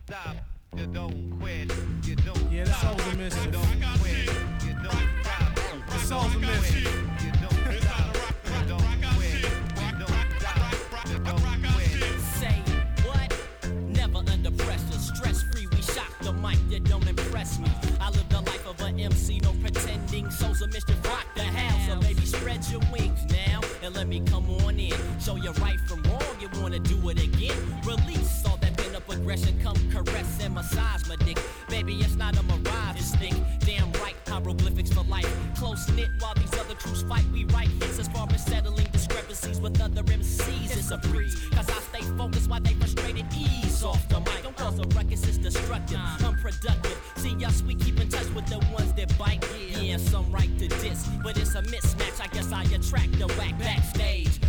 stop, you don't quit, you don't yeah, the soul's a mission. you don't quit, you don't stop, The soul's a mission. you don't stop, you don't quit, you don't stop, you don't quit. Say what? Never under pressure, stress free. We shock the mic, you don't impress me. I live the life of an MC, no pretending. Souls of mischief, rock the house. So baby, spread your wings now and let me come on in. Show you right from wrong. You wanna do it again? Release all that pent up aggression. Come caress and massage my dick. Baby, it's not a mirage. It's thick. Damn right, hieroglyphics for life. Close knit while these other crews fight. We write hits as far as settling discrepancies with other MCs. It's a breeze. Cause I stay focused while they frustrated. Ease off the mic. Don't cause a ruckus, it's destructive, unproductive. See us, we keep in touch with the ones that bite. Yeah, some right to diss, but it's a mismatch. I guess I attract the whack backstage.